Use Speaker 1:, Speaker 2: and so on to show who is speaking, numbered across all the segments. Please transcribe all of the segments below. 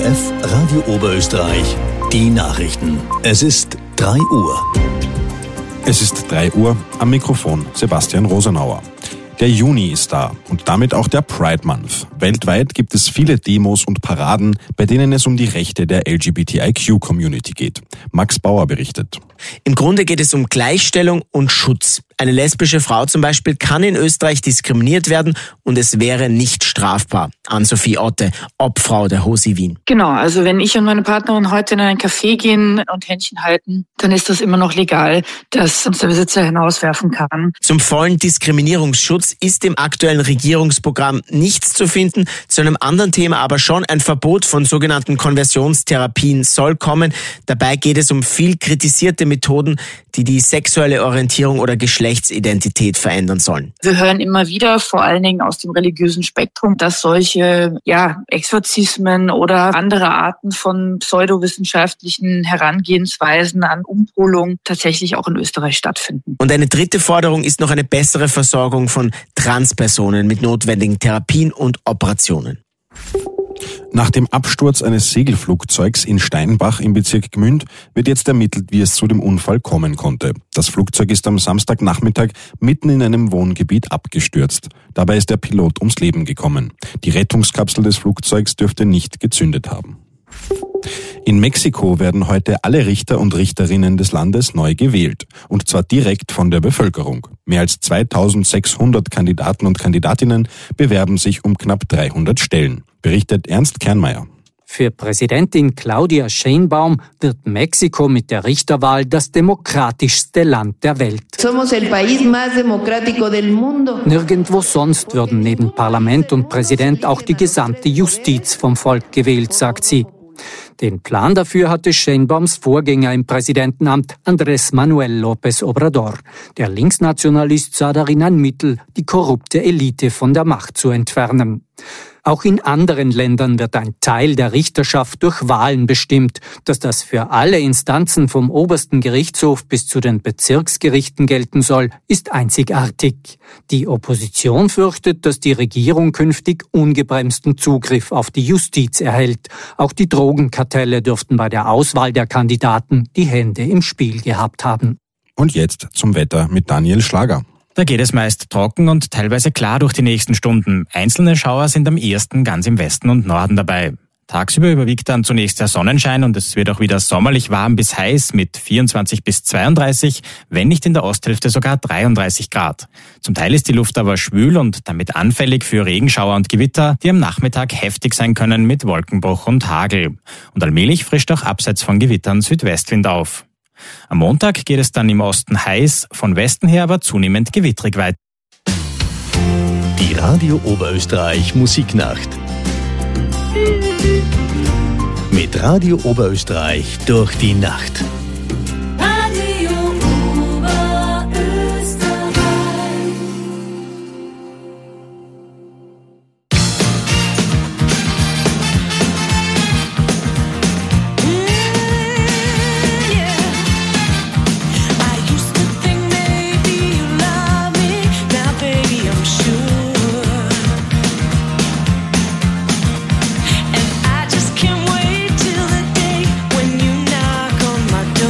Speaker 1: ORF Radio Oberösterreich, die Nachrichten. Es ist 3 Uhr.
Speaker 2: Es ist 3 Uhr, am Mikrofon Sebastian Rosenauer. Der Juni ist da und damit auch der Pride Month. Weltweit gibt es viele Demos und Paraden, bei denen es um die Rechte der LGBTIQ-Community geht. Max Bauer berichtet.
Speaker 3: Im Grunde geht es um Gleichstellung und Schutz. Eine lesbische Frau zum Beispiel kann in Österreich diskriminiert werden und es wäre nicht strafbar. Ann-Sophie Otte, Obfrau der HOSI Wien.
Speaker 4: Genau, also wenn ich und meine Partnerin heute in ein Café gehen und Händchen halten, dann ist das immer noch legal, dass uns der Besitzer hinauswerfen kann.
Speaker 3: Zum vollen Diskriminierungsschutz ist im aktuellen Regierungsprogramm nichts zu finden. Zu einem anderen Thema aber schon: ein Verbot von sogenannten Konversionstherapien soll kommen. Dabei geht es um viel kritisierte Methoden, die die sexuelle Orientierung oder Geschlechtsidentität verändern sollen.
Speaker 4: Wir hören immer wieder, vor allen Dingen aus dem religiösen Spektrum, dass solche Exorzismen oder andere Arten von pseudowissenschaftlichen Herangehensweisen an Umpolung tatsächlich auch in Österreich stattfinden.
Speaker 3: Und eine dritte Forderung ist noch eine bessere Versorgung von Transpersonen mit notwendigen Therapien und Operationen.
Speaker 2: Nach dem Absturz eines Segelflugzeugs in Steinbach im Bezirk Gmünd wird jetzt ermittelt, wie es zu dem Unfall kommen konnte. Das Flugzeug ist am Samstagnachmittag mitten in einem Wohngebiet abgestürzt. Dabei ist der Pilot ums Leben gekommen. Die Rettungskapsel des Flugzeugs dürfte nicht gezündet haben. In Mexiko werden heute alle Richter und Richterinnen des Landes neu gewählt. Und zwar direkt von der Bevölkerung. Mehr als 2600 Kandidaten und Kandidatinnen bewerben sich um knapp 300 Stellen. Berichtet Ernst Kernmeier.
Speaker 5: Für Präsidentin Claudia Sheinbaum wird Mexiko mit der Richterwahl das demokratischste Land der Welt.
Speaker 6: Somos el país más democrático del mundo.
Speaker 5: Nirgendwo sonst würden neben Parlament und Präsident auch die gesamte Justiz vom Volk gewählt, sagt sie. Den Plan dafür hatte Sheinbaums Vorgänger im Präsidentenamt, Andrés Manuel López Obrador. Der Linksnationalist sah darin ein Mittel, die korrupte Elite von der Macht zu entfernen. Auch in anderen Ländern wird ein Teil der Richterschaft durch Wahlen bestimmt. Dass das für alle Instanzen vom obersten Gerichtshof bis zu den Bezirksgerichten gelten soll, ist einzigartig. Die Opposition fürchtet, dass die Regierung künftig ungebremsten Zugriff auf die Justiz erhält. Auch die Drogenkartelle dürften bei der Auswahl der Kandidaten die Hände im Spiel gehabt haben.
Speaker 2: Und jetzt zum Wetter mit Daniel Schlager.
Speaker 7: Da geht es meist trocken und teilweise klar durch die nächsten Stunden. Einzelne Schauer sind am ehesten ganz im Westen und Norden dabei. Tagsüber überwiegt dann zunächst der Sonnenschein und es wird auch wieder sommerlich warm bis heiß mit 24 bis 32, wenn nicht in der Osthälfte sogar 33 Grad. Zum Teil ist die Luft aber schwül und damit anfällig für Regenschauer und Gewitter, die am Nachmittag heftig sein können mit Wolkenbruch und Hagel. Und allmählich frischt auch abseits von Gewittern Südwestwind auf. Am Montag geht es dann im Osten heiß, von Westen her aber zunehmend gewittrig weiter.
Speaker 1: Die Radio Oberösterreich Musiknacht. Mit Radio Oberösterreich durch die Nacht.
Speaker 8: I just can't wait till the day when you knock on my door.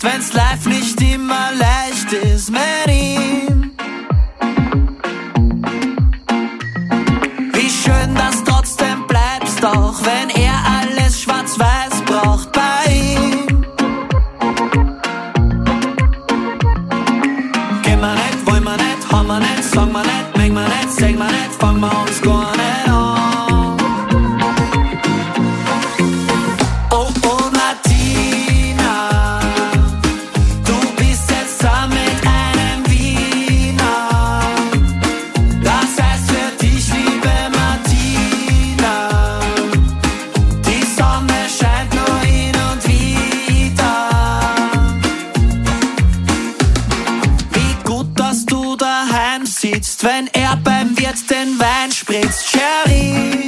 Speaker 8: wenn's live nicht immer leicht ist mit ihm. Wie schön, dass trotzdem bleibst, auch wenn er alles schwarz-weiß braucht bei ihm. Gehen wir nicht, wollen wir nicht, haben wir nicht, sagen wir nicht, mögen wir nicht, sehen wir nicht, fangen wir uns gar nicht an. Wenn er beim Wirt den Wein spritzt, Sherry.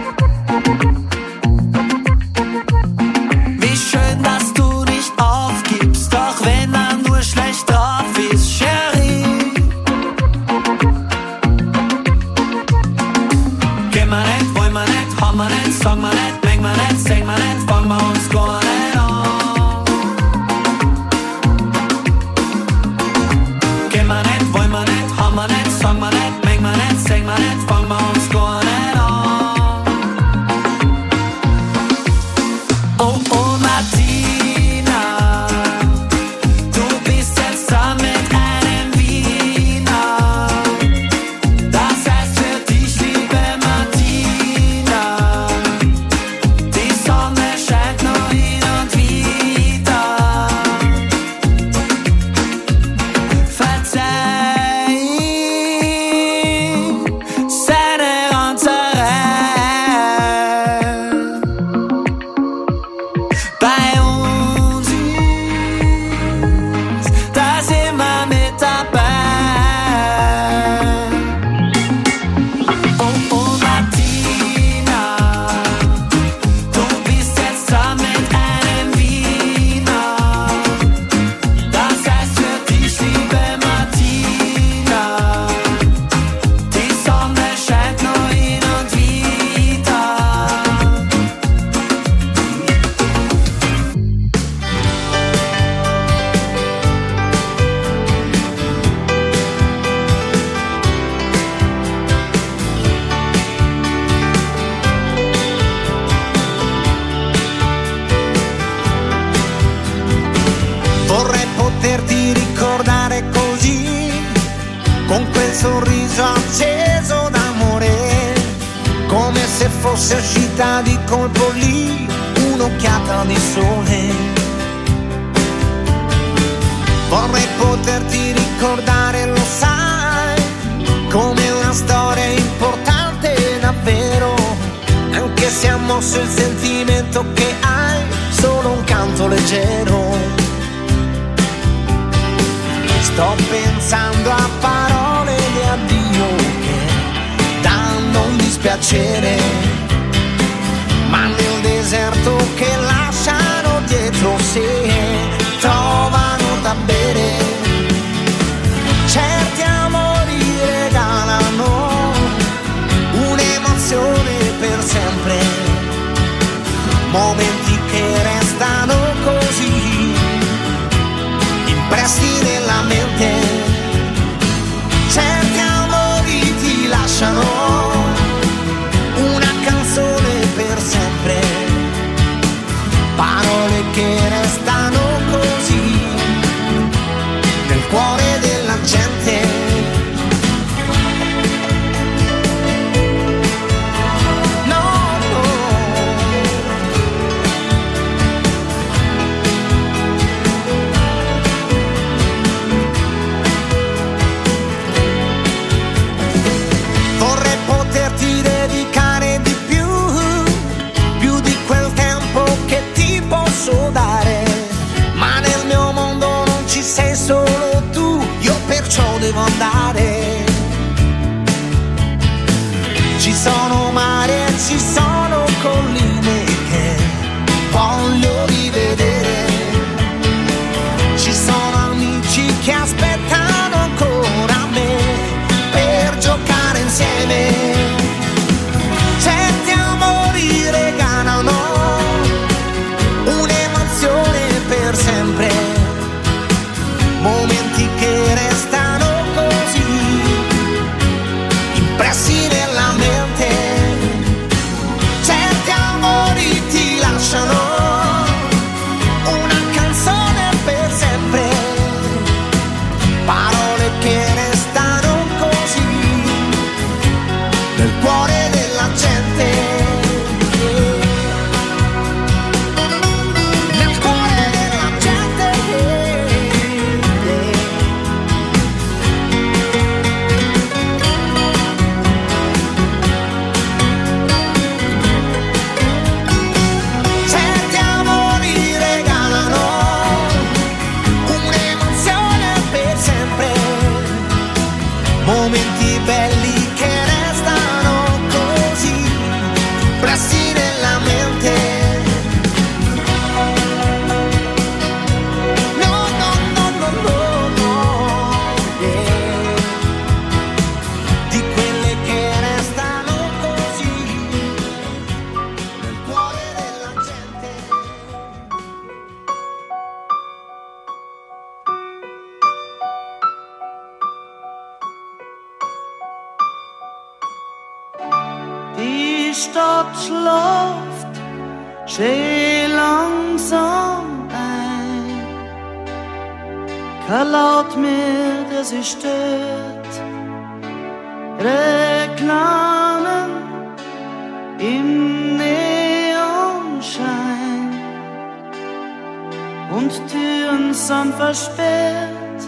Speaker 8: Wie schön, dass du nicht aufgibst, auch wenn er nur schlecht drauf ist, Sherry. Gehen wir nicht, wollen wir nicht, haben wir nicht, sagen wir nicht, mögen wir nicht, sehen wir nicht, fangen wir uns gar nicht an. Gehen wir nicht, wollen wir nicht, haben wir nicht, sagen wir nicht, mögen wir nicht, sehen wir nicht, fangen wir uns gar nicht an. Oh, oh, Martina, du bist jetzt da mit einem Wiener. Das heißt für dich, liebe Martina, die Sonne scheint nur hin und wieder. Verzeih seine Ranzerei. Bei uns ist das immer mit dabei. Oh, oh, Martina, du bist jetzt da mit einem Wiener. Das heißt für dich, liebe Martina, die Sonne scheint nur hin und wieder.
Speaker 9: Vorrei poterti ricordare così, con quel sorriso acceso d'amore, come se fosse uscita di colpo lì un'occhiata di sole. Vorrei poterti ricordare, lo sai, come una storia importante davvero, anche se ha mosso il sentimento che hai, solo un canto leggero. Sto pensando a parole di addio che danno un dispiacere, ma nel deserto che lasciano dietro sé trovano da bere. Certi amori regalano un'emozione per sempre, momenti che restano così impressi nella mente. Certi amori ti lasciano una canzone per sempre, parole che restano così nel cuore della gente. Devo andare. Ci sono mari e ci sono colline che voglio rivedere. Ci sono amici che aspettano ancora me per giocare insieme. Certi amori regalano un'emozione per sempre, nel cuore della gente.
Speaker 10: Momenti belli che restano così pressi nella mente. No, no, no, no, no, no, yeah. Di quelle che restano così nel cuore della gente.
Speaker 8: Die Stadt schläft schön langsam ein. Kein Laut mehr, der sie stört. Reklamen im Neonschein und Türen sind versperrt.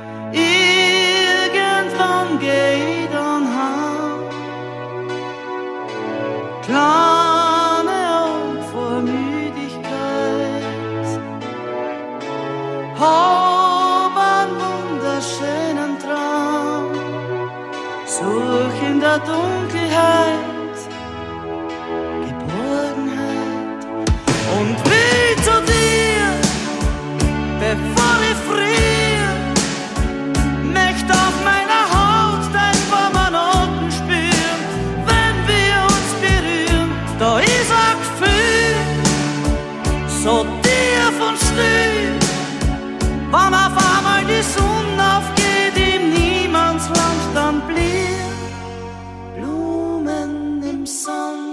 Speaker 8: Irgendwann geh ich dann heim. Kleine Augen vor Müdigkeit, hab einen wunderschönen Traum, such in der Dunkelheit Geborgenheit und will zu dir, bevor ich friere, möchte auf meiner Haut dein warmer Noten spüren, wenn wir uns berühren. Da ist ein Gefühl, so tief und still, wann auf einmal die Sonne aufgeht im Niemandsland, dann blieb Blumen im Sand.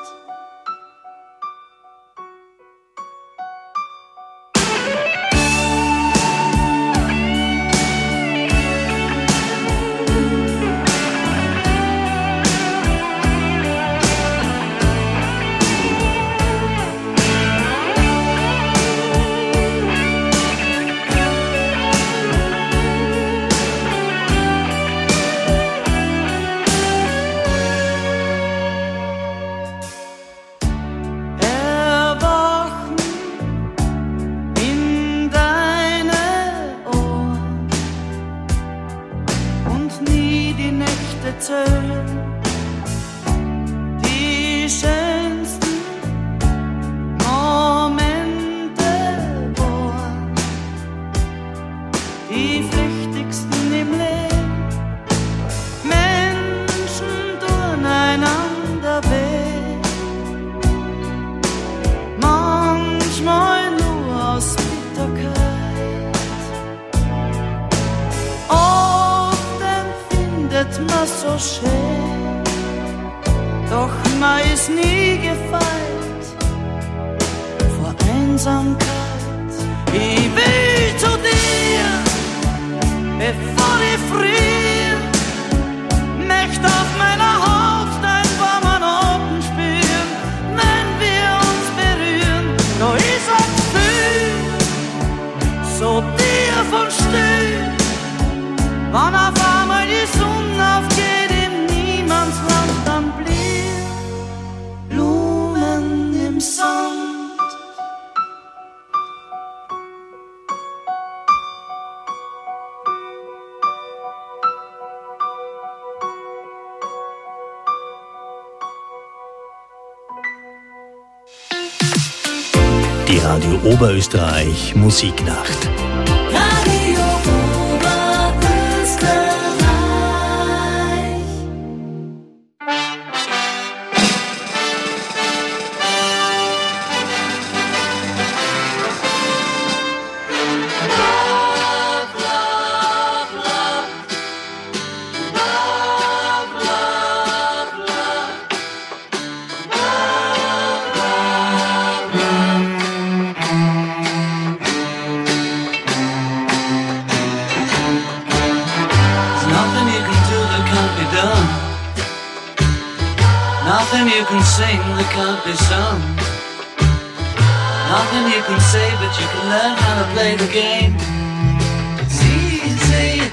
Speaker 8: Erwachen in deine Ohren und nie die Nächte zählen. Die schönsten Momente waren die flüchtigsten im Leben. Menschen tun einander weh, manchmal nur aus Bitterkeit. Oft empfindet man so schön, doch man ist nie gefeit vor Einsamkeit. Ich will zu dir, bevor ich friere, möchte auf meiner Haut dein warmer Noten spüren, wenn wir uns berühren. Da ist ein Gefühl, so tief und still, wann auf einmal die Sonne aufgeht im Niemandsland, dann blieb Blumen im Sand.
Speaker 1: Die Radio Oberösterreich Musiknacht.
Speaker 8: Radio Oberösterreich. Nothing you can sing that can't be sung. Nothing you can say, but you can learn how to play the game. It's easy.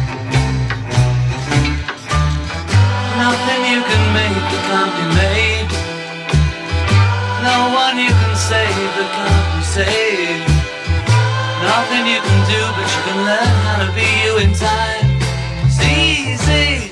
Speaker 8: Nothing you can make that can't be made. No one you can save that can't be saved. Nothing you can do, but you can learn how to be you in time. It's easy.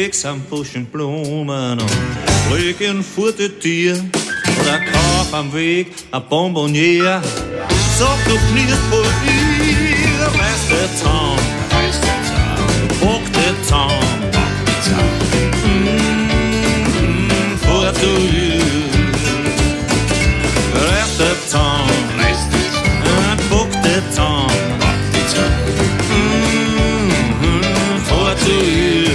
Speaker 11: Weg sind Buschen Blumen und Flügen vor die Tür. Oder kauf am Weg ein Bonbonnier. Sag du knirst vor ihr, reißt der Zaun, bock der Zaun, vor die Tür. Reißt der Zaun, bock der Zaun, vor die Tür.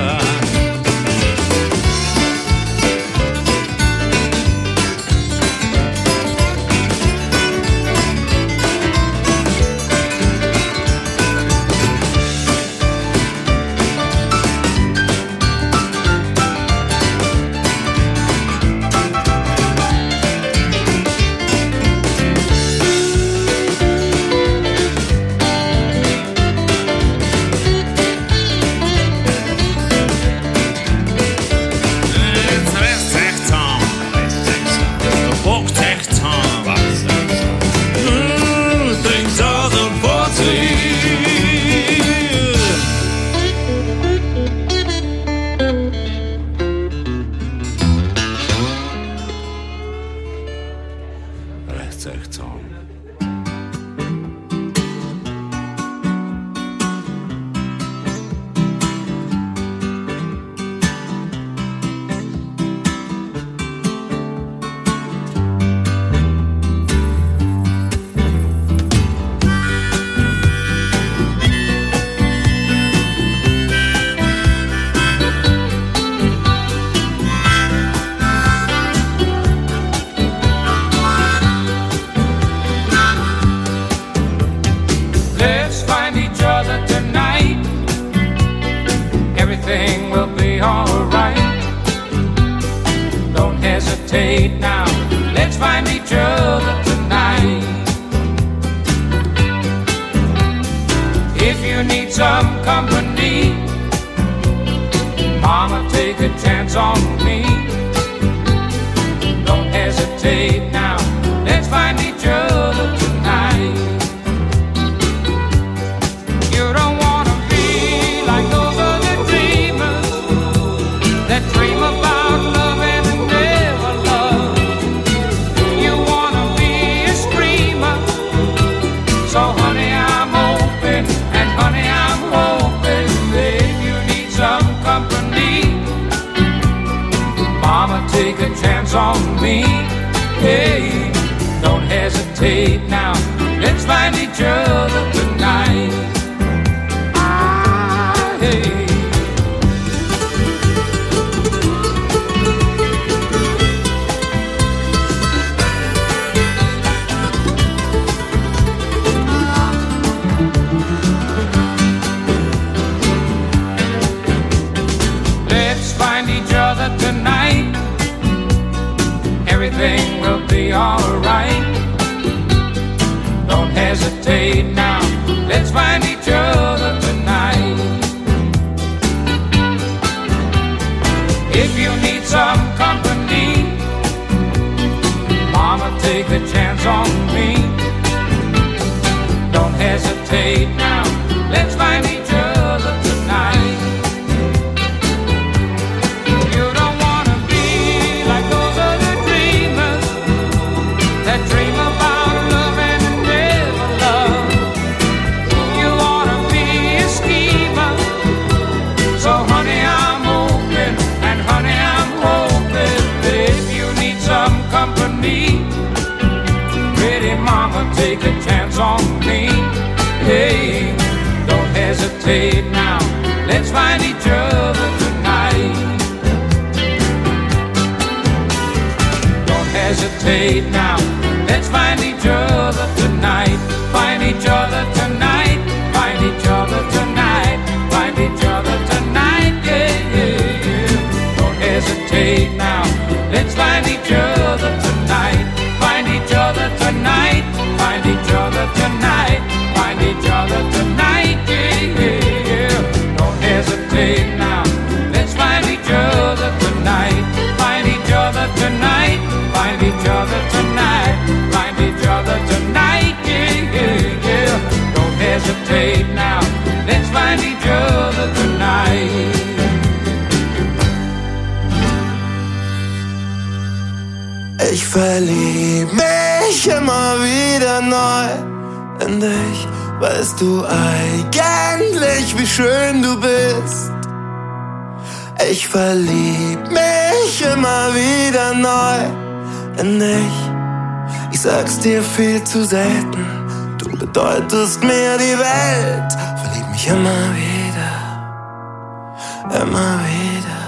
Speaker 8: Now, let's find each other tonight. If you need some company, Mama, take a chance on me. Don't hesitate now, let's find each other tonight. You don't wanna be like those other dreamers that dream about love and never love. You wanna be a screamer, so honey I'm open, and honey I'm hoping that you need some company. Mama, take a chance on me. Hey, don't hesitate now, let's find each other tonight. Hey. Let's find each other tonight. Everything will be alright. Don't hesitate now, let's find each other tonight. If you need some company, Mama, take a chance on me. Don't hesitate now, let's find each other tonight. You don't wanna be like those other dreamers that dream about love and never love. You wanna be a schemer, so honey I'm open, and honey I'm hoping that if you need some company, pretty mama, take a chance on me. Hey, don't hesitate now, let's find each other tonight. Don't hesitate now, let's find each other tonight. Find each other tonight, find each other tonight, find each other tonight, yeah, yeah, yeah. Don't hesitate now, let's find each other tonight. Find each other tonight, find each other tonight, find each other tonight, yeah, yeah, yeah. Don't hesitate now, let's find each other tonight. Find each other tonight, find each other tonight, find each other tonight, yeah, yeah, yeah. Don't hesitate now, let's find each other tonight.
Speaker 10: Ich verlieb mich immer wieder neu in dich. Weißt du eigentlich, wie schön du bist? Ich verlieb mich immer wieder neu in dich. Ich sag's dir viel zu selten, du bedeutest mir die Welt. Verlieb mich immer wieder, immer wieder.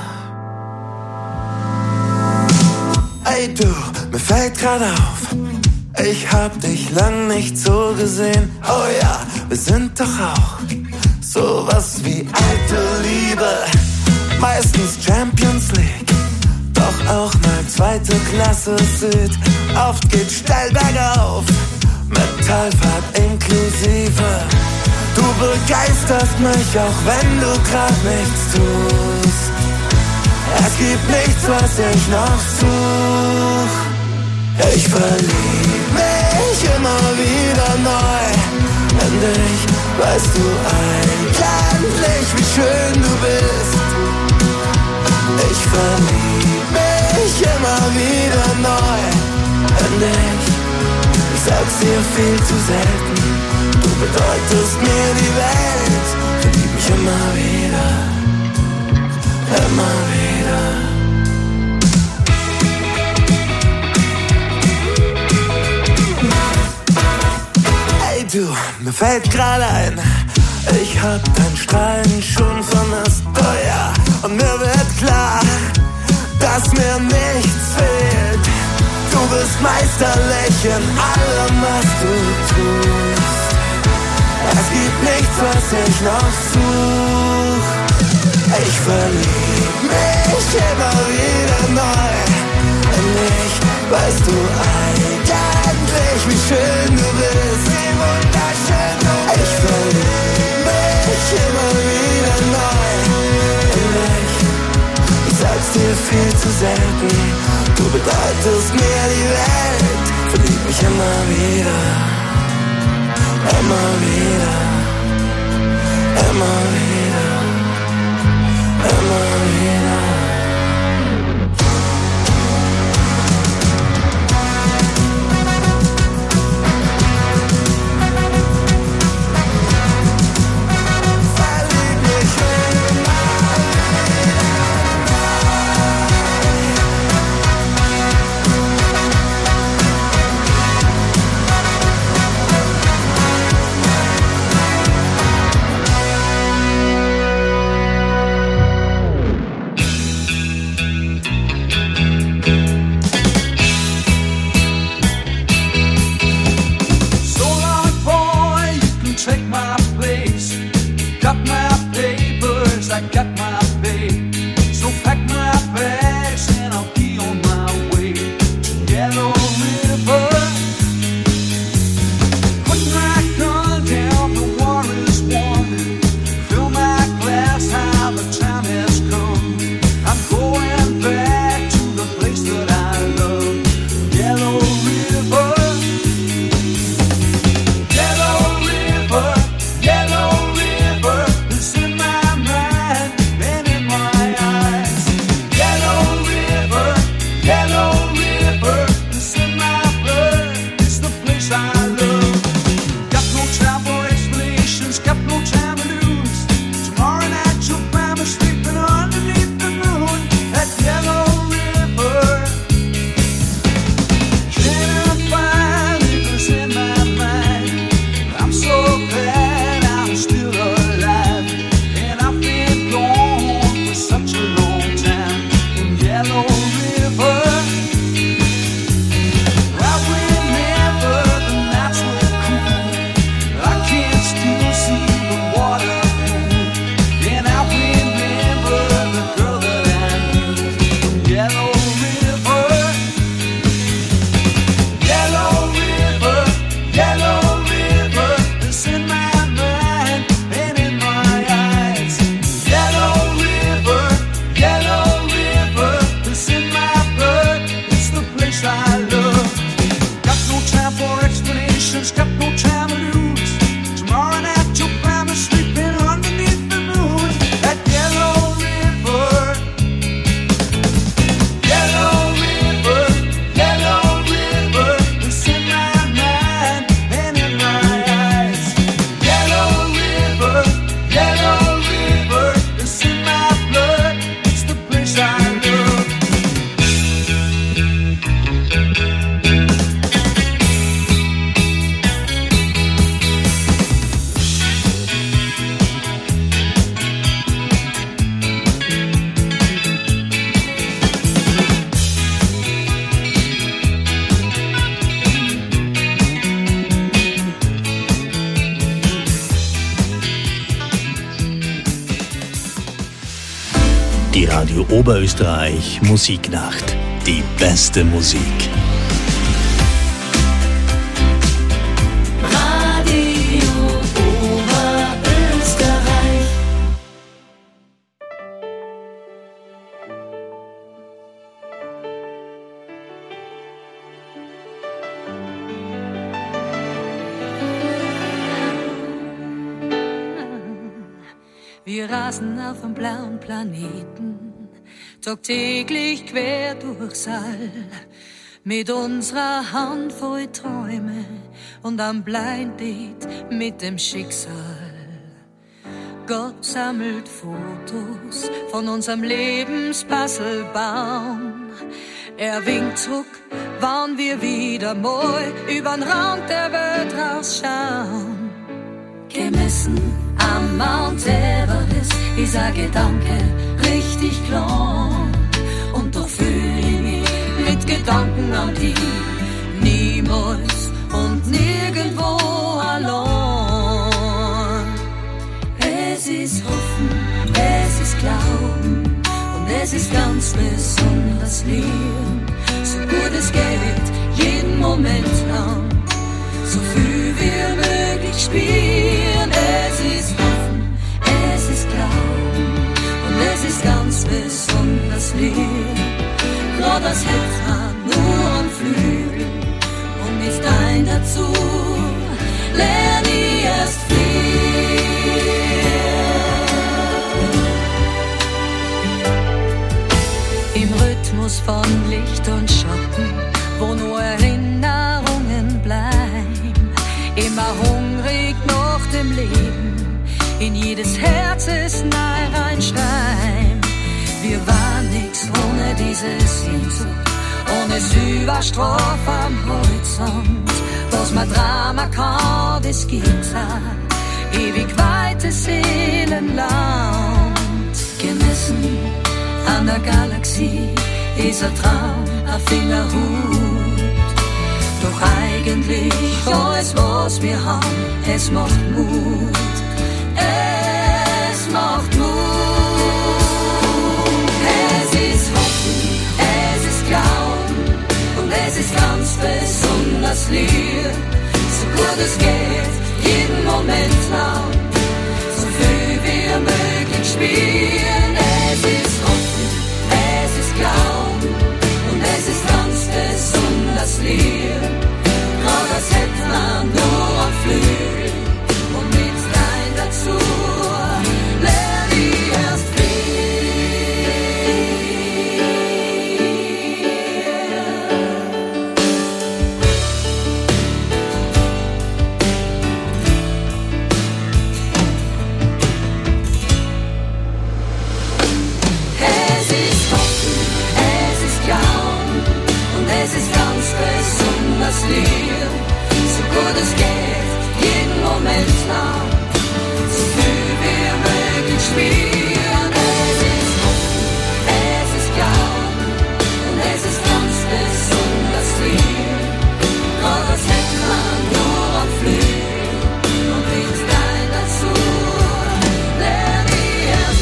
Speaker 10: Ey du, mir fällt grad auf, ich hab dich lang nicht so gesehen. Oh ja, wir sind doch auch sowas wie alte Liebe. Meistens Champions League, doch auch mal zweite Klasse Süd. Oft geht steil bergauf, mit Talfahrt inklusive. Du begeisterst mich, auch wenn du grad nichts tust. Es gibt nichts, was ich noch such. Ich verlieb mich immer wieder neu in dich. Weißt du eigentlich, wie schön du bist? Ich verlieb mich immer wieder neu in dich. Ich sag's dir viel zu selten, du bedeutest mir die Welt. Verlieb mich immer wieder, immer wieder. Hey du, mir fällt gerade ein, ich hab dein Strahlen schon vermisst, oh ja. Und mir wird klar, dass mir nichts fehlt. Du bist meisterlich in allem, was du tust. Es gibt nichts, was ich noch such. Ich verlieb mich immer wieder neu in dich. Weißt du eigentlich, wie schön du bist? Wie wunderschön du bist. Ich verlieb mich immer wieder neu in dich. Ich sag's dir viel zu selten, du bedeutest mir die Welt. Verlieb mich immer wieder, immer wieder, immer wieder, immer wieder.
Speaker 1: Oberösterreich Musiknacht. Die beste Musik.
Speaker 8: Radio Oberösterreich.
Speaker 12: Wir rasen auf einem blauen Planeten, tagtäglich quer durchs All, mit unserer Hand voll Träume und am Blind Date mit dem Schicksal. Gott sammelt Fotos von unserem Lebenspuzzlebaum. Er winkt zurück, wann wir wieder mal übern Rand der Welt rausschauen. Gemessen am Mount Everest ist ein Gedanke richtig klar. Und doch fühl ich mich mit Gedanken an die niemals und nirgendwo allein. Es ist Hoffen, es ist Glauben und es ist ganz besonders lieb. So gut es geht, jeden Moment lang, so viel wie möglich spielen. Es ist Hoffen, es ist Glauben und es ist ganz besonders lieb. Gerade das hält man nur am Flügel und nicht ein dazu, lern ich erst viel. Im Rhythmus von Licht und Schatten, wo nur Erinnerungen bleiben, immer hungrig nach dem Leben, in jedes Herz ist nahe reinschreiben. Wir waren nix ohne diese Sehnsucht, ohne Süberstrophe am Horizont. Was man Drama kann, das gibt's auch ewig weites Seelenland. Gemessen an der Galaxie ist ein Traum, ein Fingerhut. Doch eigentlich alles, was wir haben, es macht Mut. Es macht Mut. Es ist Hoffen, es ist Glauben und es ist ganz besonders lieb. So gut es geht, jeden Moment lang, so viel wie möglich spielen. Es ist Hoffen, es ist Glauben und es ist ganz besonders lieb. Gerade das hätte man nur am Flügel und mit rein dazu. Lern ich erst Lieb, so gut es geht, jeden Moment lang, so viel wie möglich spielen. Es ist Hoffen, es ist Glauben und es ist ganz besonders lieb. Gerade das hätte man nur am Flügel und mit dein dazu, lern ich erst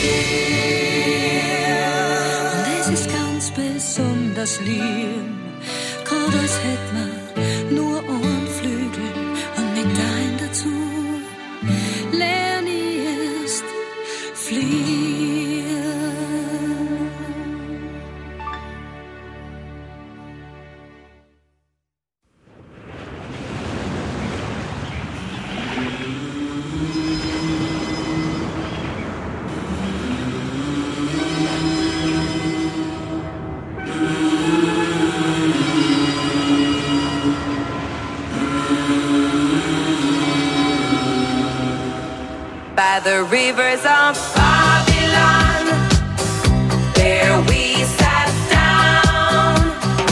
Speaker 12: viel. Und es ist ganz besonders lieb. Das hätt man nur einen Flügel und mit dein dazu, lern ich erst fliehen.
Speaker 13: By the rivers of Babylon, there we sat down.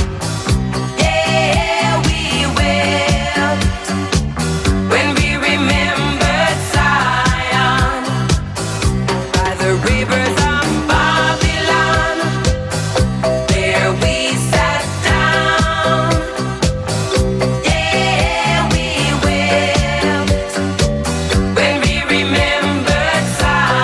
Speaker 13: Yeah, we wept when we remembered Zion. By the rivers of Babylon, there we sat down. Yeah, we wept when we remembered Zion.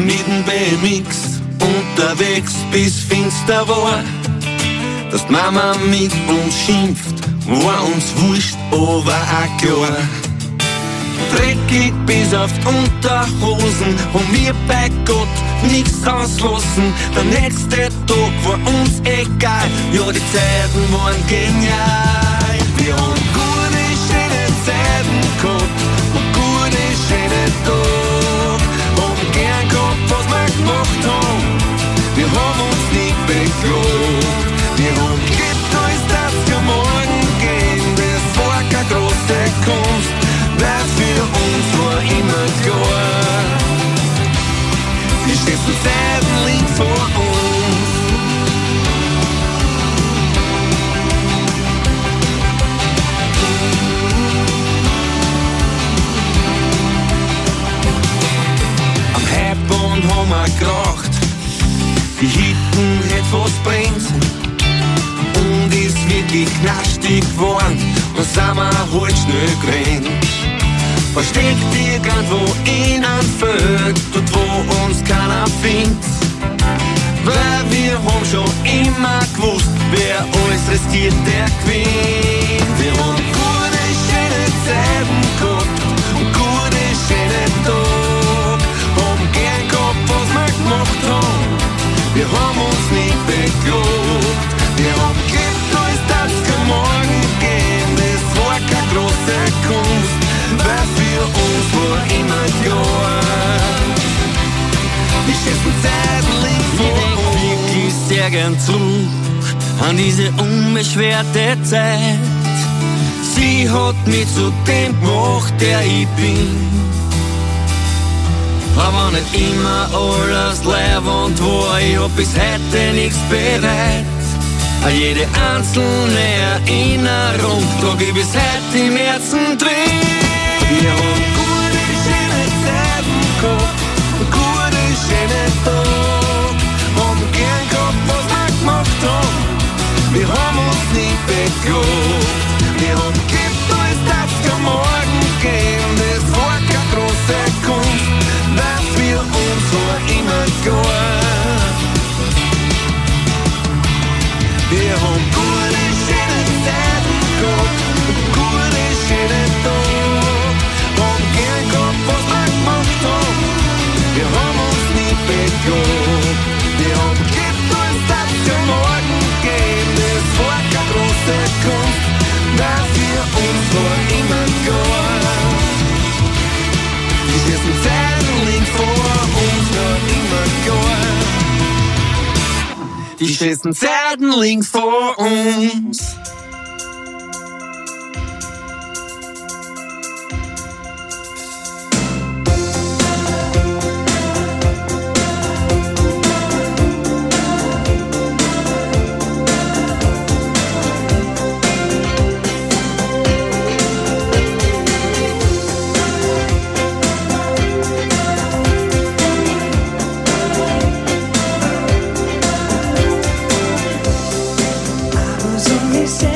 Speaker 10: mit dem BMX unterwegs bis finster war. Dass die Mama mit uns schimpft, war uns wurscht, aber auch klar. Dreckig bis auf die Unterhosen, haben wir bei Gott nichts auslassen. Der nächste Tag war uns egal, ja die Zeiten waren genial. Wir haben gute, schöne Zeiten gehabt und gute, schöne Tage. Haben gern gehabt, was wir gemacht haben, wir haben uns nicht beklagt. Wir haben gelebt, als das für morgen gehen, das war keine große Kunst, weil für uns war immer klar, die schönsten Zeiten liegen vor uns. Am Halbband haben wir gelacht, die Hitten hätt fast brennt. Und ist wirklich knastig geworden, und sind wir halt schnell gerannt. Versteckt irgendwo in einem Feld, dort wo uns keiner findet. Weil wir haben schon immer gewusst, wer alles riskiert, der gewinnt. Wir haben gute, schöne Zeiten gehabt und gute, schöne Tage. Haben gern gehabt, was wir gemacht haben, wir haben uns nicht beklagt. Wir haben gelebt, als das kein Morgen gehen, das war keine große Kunst, weil für uns war immer klar, die schönsten Zeiten liegen vor uns.
Speaker 14: Wirklich sehr gern zurück an diese unbeschwerte Zeit. Sie hat mich zu dem gemacht, der ich bin. Aber nicht immer alles leibend war, ich hab bis heute nichts bereit. An jede einzelne Erinnerung trag ich bis heute im Herzen drin.
Speaker 10: Wir haben gute, schöne Zeiten gehabt und gute, schöne Tage. Haben gern gehabt, was wir gemacht haben, wir haben uns nicht beklagt. Wir haben gelebt, als das kein Morgen gehen, das war keine große Kunst, weil für uns war immer klar. Wir haben gute, schöne Zeiten gehabt und gute, schöne Tage. Haben gern gehabt, was wir gemacht haben, wir haben uns nicht beklagt. Wir haben gelebt, als das kein Morgen gehen, das war keine große Kunst, weil für uns war immer klar, die schönsten Zeiten liegen vor uns, war immer klar. Die schönsten Zeiten liegen vor uns.
Speaker 15: This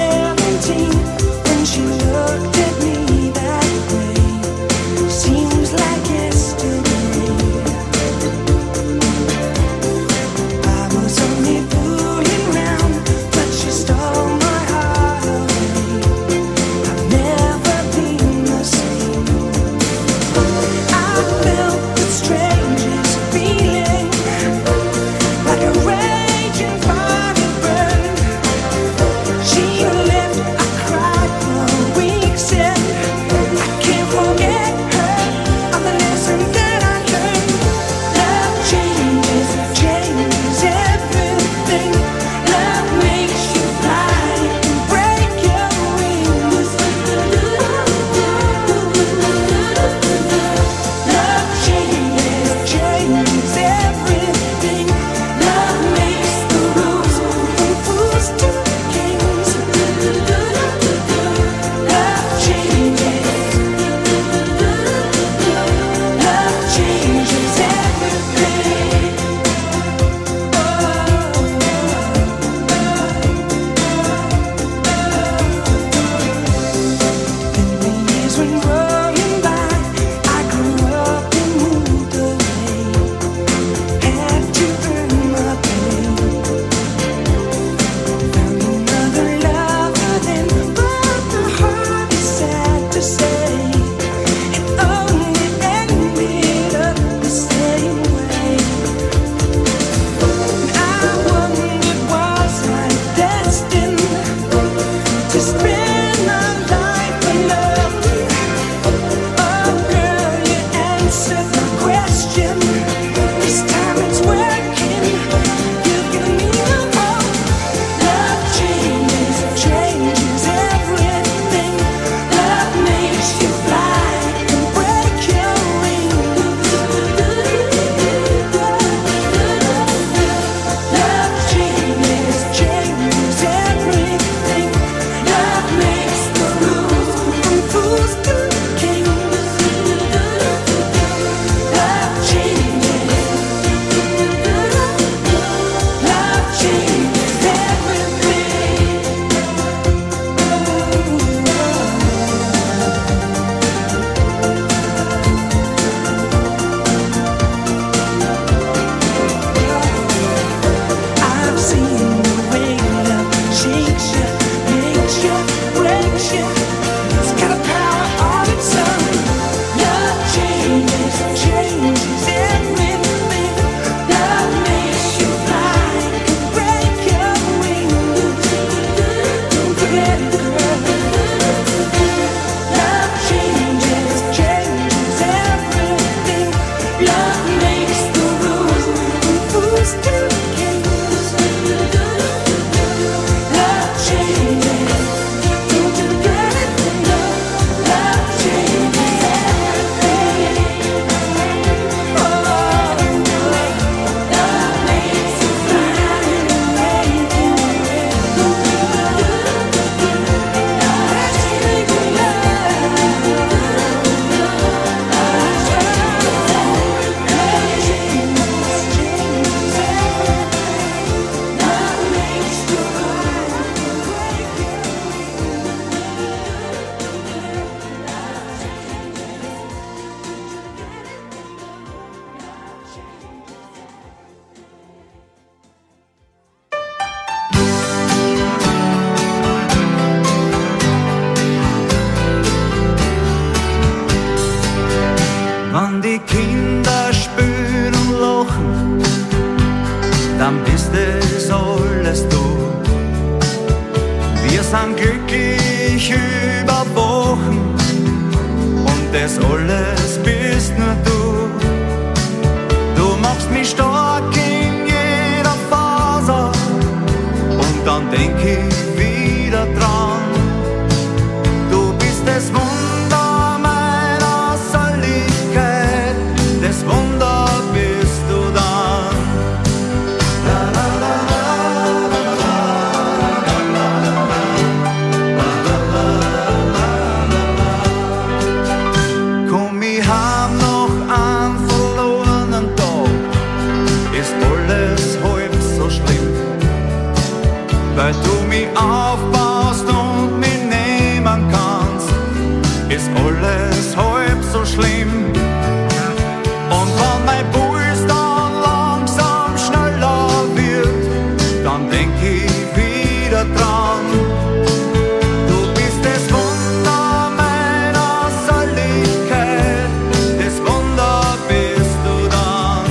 Speaker 10: Kinder spielen und lachen, dann bist es alles du. Wir sind glücklich über Wochen und das alles bist nur du. Du machst mich stark in jeder Faser und dann denk ich wieder dran. Du bist das Wunder meiner Seligkeit, das Wunder bist du dann. Komm, ich hab noch einen verlorenen Tag, ist alles halb so schlimm, weil du mich aufbaust und mich nehmen kannst, ist alles halb so schlimm. Und wenn mein Puls dann langsam schneller wird, dann denk ich wieder dran. Du bist das Wunder meiner Seligkeit, das Wunder bist du dann.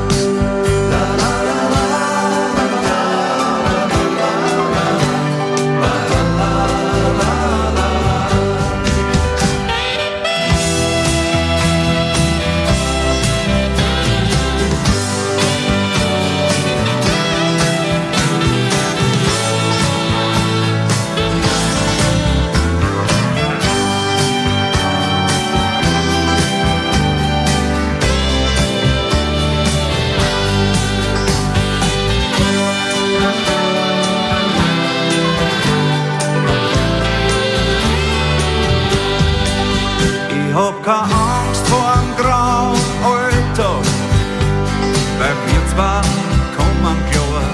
Speaker 10: Ich hab keine Angst vor dem grauen Alltag, weil wir zwar kommen klar.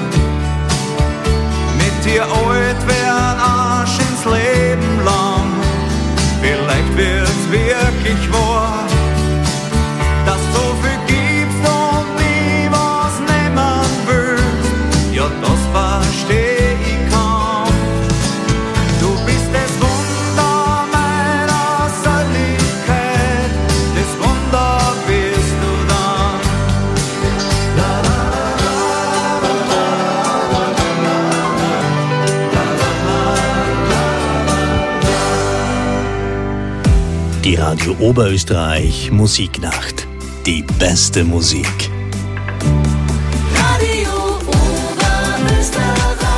Speaker 10: Mit dir alt werden ein schönes Leben lang. Vielleicht wird's wirklich wahr, dass so viel gibst und nie was nehmen willst. Ja, das versteh ich kaum. Du bist das Wunder meiner Seligkeit, das Wunder bist du dann.
Speaker 1: Die Radio Oberösterreich Musiknacht. Die beste Musik.
Speaker 12: Radio Oberösterreich.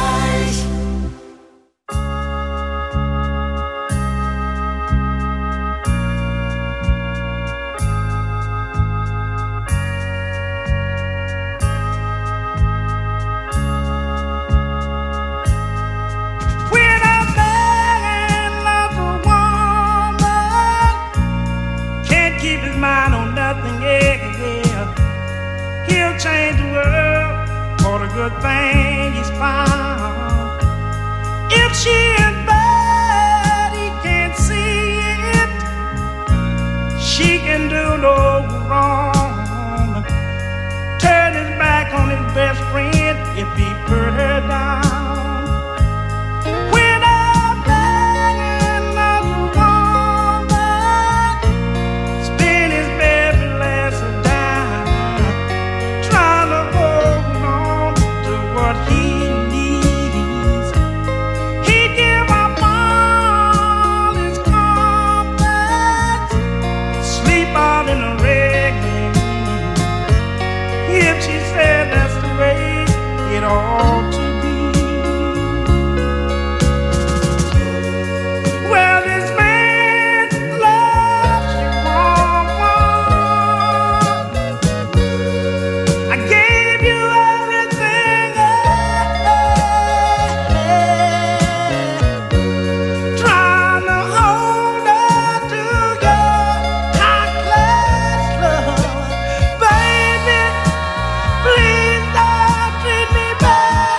Speaker 15: When a man loves a woman, can't keep his mind on nothing, yeah. He'll change the world for the good thing he's found. If she is bad, he can't see it. She can do no wrong. Turn his back on his best friend if he put her down. When a man loves a woman, spend his very last dime trying to hold on to what he needs. He give up all his comforts, sleep out in the rain. If she said that's the way it ought to be. Well, this man loves you, woman. I gave you everything, trying to hold on to your high-class love. Baby, please don't treat me bad.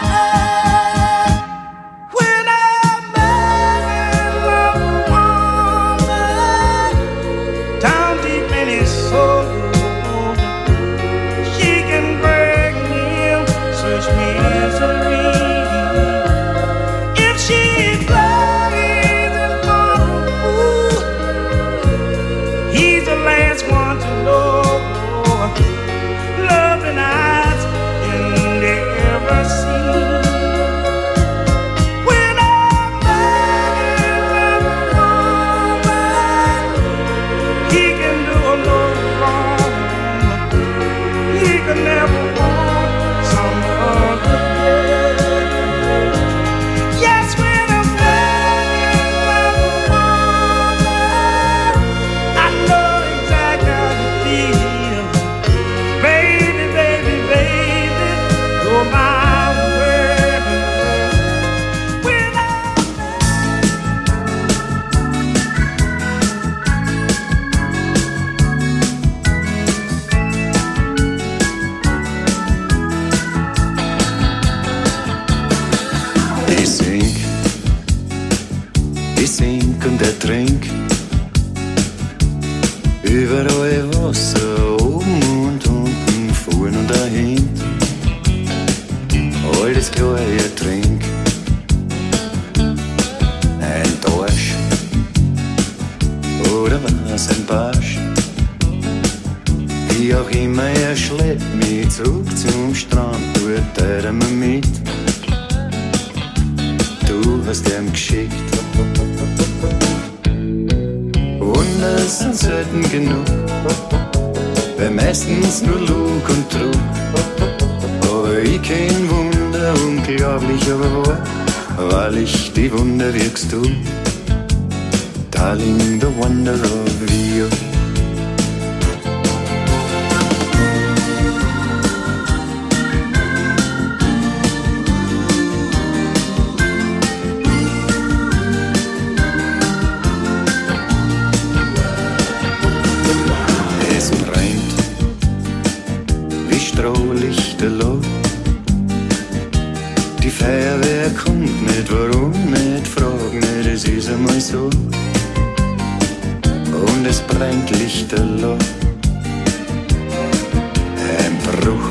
Speaker 10: Überall Wasser, oben und unten, vorn und dahinten. Alles klar, ihr Trink. Ein Dorsch oder was, ein Barsch. Wie auch immer, er schleppt mich zurück zum Strand, dort er mir mit. Du hast ihm geschickt. Wunder sind selten genug, weil meistens nur Lug und Trug. Aber ich kenn Wunder, unglaublich aber wahr, wahrlich die Wunder wirkst du. Darling, the wonder of you. Die Feuerwehr kommt nicht, warum nicht, frag nicht, es ist einmal so. Und es brennt lichterloh. Ein Bruch,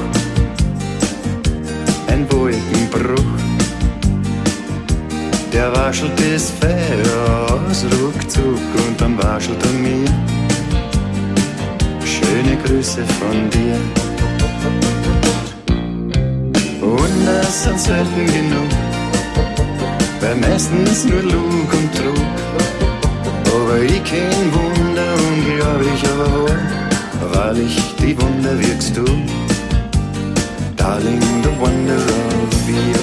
Speaker 10: ein Wolkenbruch, der waschelt das Feuer aus, ruckzuck, und dann waschelt er mir. Schöne Grüße von dir. Wunder sind selten genug, weil meistens nur Lug und Trug. Aber ich kenn Wunder, unglaublich aber wahr, wahrlich die Wunder wirkst du. Darling, the wonder of you.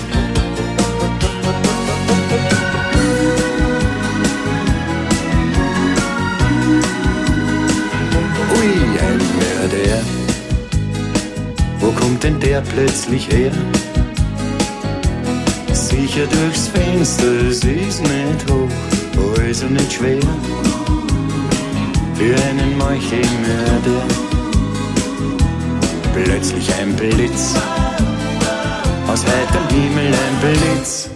Speaker 10: Ui, ein Mörder. Wo kommt denn der plötzlich her? Sicher durchs Fenster, es ist nicht hoch, also nicht schwer. Für einen Meuchelmörder. Plötzlich ein Blitz, aus heiterem Himmel ein Blitz.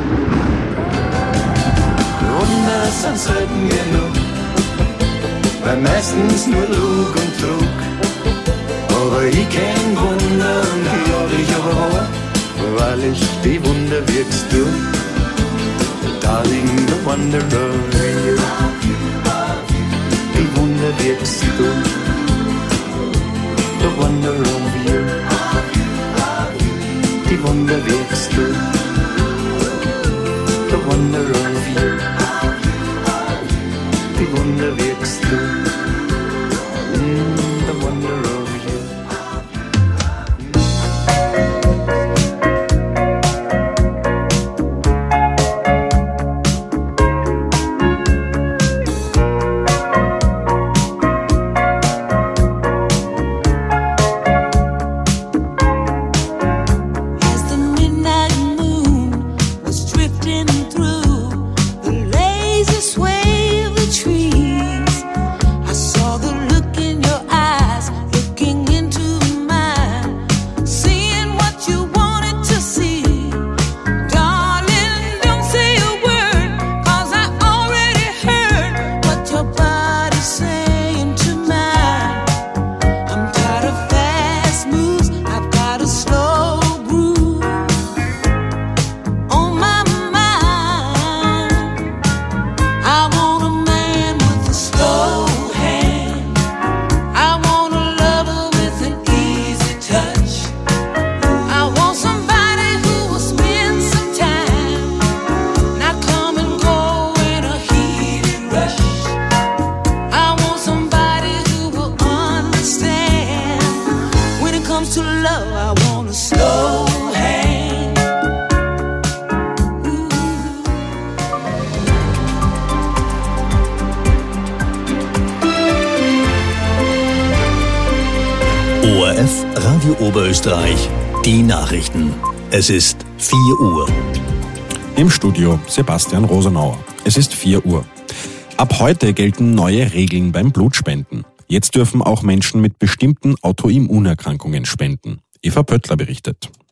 Speaker 10: Wunder sind selten genug, weil meistens nur Lug und Trug. Aber ich kenn Wunder, unglaublich aber wahr, wahrlich die Wunder wirkst du. Darling, the wonder of you. Die Wunder wirkst du. The wonder of you. Die Wunder wirkst du. The wonder of you. Die Wunder wirkst du. The wonder of you.
Speaker 1: ORF Radio Oberösterreich, die Nachrichten. Es ist 4 Uhr.
Speaker 2: Im Studio Sebastian Rosenauer. Es ist 4 Uhr. Ab heute gelten neue Regeln beim Blutspenden. Jetzt dürfen auch Menschen mit bestimmten Autoimmunerkrankungen spenden. Eva Pöttler berichtet.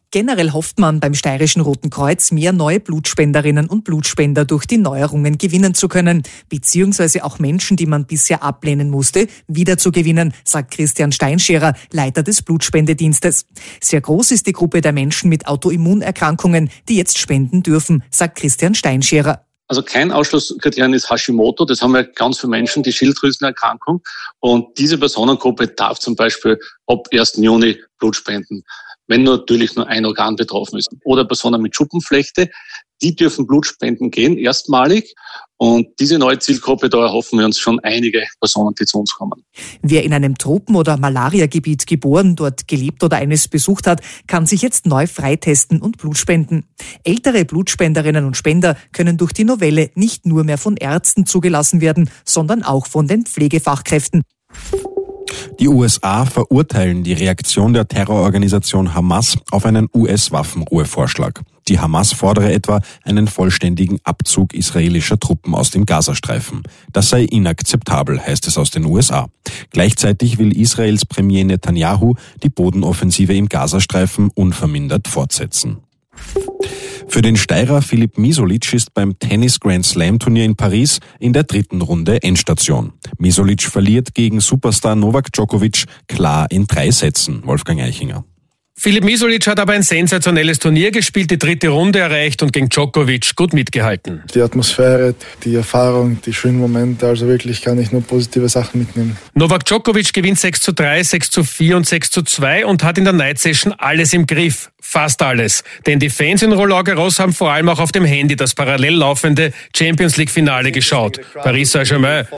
Speaker 16: Generell hofft man beim Steirischen Roten Kreuz, mehr neue Blutspenderinnen und Blutspender durch die Neuerungen gewinnen zu können, beziehungsweise auch Menschen, die man bisher ablehnen musste, wieder zu gewinnen, sagt Christian Steinscherer, Leiter des Blutspendedienstes. Sehr groß ist die Gruppe der Menschen mit Autoimmunerkrankungen, die jetzt spenden dürfen, sagt Christian Steinscherer.
Speaker 17: Also kein Ausschlusskriterium ist Hashimoto. Das haben wir ganz viele Menschen, die Schilddrüsenerkrankung. Und diese Personengruppe darf zum Beispiel ab 1. Juni Blut spenden, wenn natürlich nur ein Organ betroffen ist. Oder Personen mit Schuppenflechte, die dürfen Blut spenden gehen, erstmalig. Und diese neue Zielgruppe, da erhoffen wir uns schon einige Personen, die zu uns kommen.
Speaker 16: Wer in einem Tropen- oder Malariagebiet geboren, dort gelebt oder eines besucht hat, kann sich jetzt neu freitesten und Blut spenden. Ältere Blutspenderinnen und Spender können durch die Novelle nicht nur mehr von Ärzten zugelassen werden, sondern auch von den Pflegefachkräften.
Speaker 2: Die USA verurteilen die Reaktion der Terrororganisation Hamas auf einen US-Waffenruhevorschlag. Die Hamas fordere etwa einen vollständigen Abzug israelischer Truppen aus dem Gazastreifen. Das sei inakzeptabel, heißt es aus den USA. Gleichzeitig will Israels Premier Netanyahu die Bodenoffensive im Gazastreifen unvermindert fortsetzen. Für den Steirer Filip Misolic ist beim Tennis-Grand-Slam-Turnier in Paris in der 3. Runde Endstation. Misolic verliert gegen Superstar Novak Djokovic klar in 3 Sätzen. Wolfgang Eichinger.
Speaker 18: Filip Misolic hat aber ein sensationelles Turnier gespielt, die 3. Runde erreicht und gegen Djokovic gut mitgehalten.
Speaker 19: Die Atmosphäre, die Erfahrung, die schönen Momente, also wirklich kann ich nur positive Sachen mitnehmen.
Speaker 18: Novak Djokovic gewinnt 6:3, 6:4 und 6:2 und hat in der Night Session alles im Griff. Fast alles. Denn die Fans in Roland-Garros haben vor allem auch auf dem Handy das parallel laufende Champions League Finale geschaut. Paris Saint-Germain